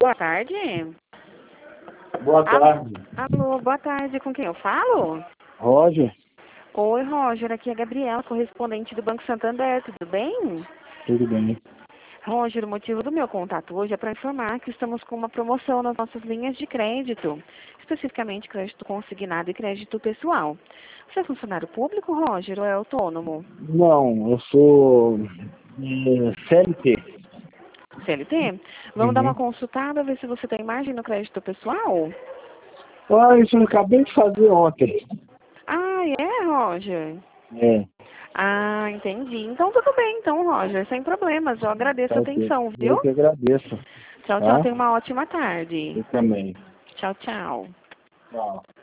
Boa tarde. Boa tarde. Alô, boa tarde. Com quem eu falo? Roger, Oi, Roger. Aqui é a Gabriela, correspondente do Banco Santander. Tudo bem? tudo bem? Roger, o motivo do meu contato hoje é para informar que estamos com uma promoção nas nossas linhas de crédito, especificamente crédito consignado e crédito pessoal. Você é funcionário público, Roger, ou é autônomo? Não, eu sou CLT. CLT? Vamos dar uma Uhum. consultada, ver se você tem margem no crédito pessoal? Ah, isso eu acabei de fazer ontem. Ah, é, Roger? É, Ah, entendi. Então tudo bem, então, Roger, sem problemas. Eu agradeço tá a ok. atenção, viu? Eu que agradeço, Tchau, tchau. tá? Tenha uma ótima tarde. Eu também. Tchau, tchau. Tchau.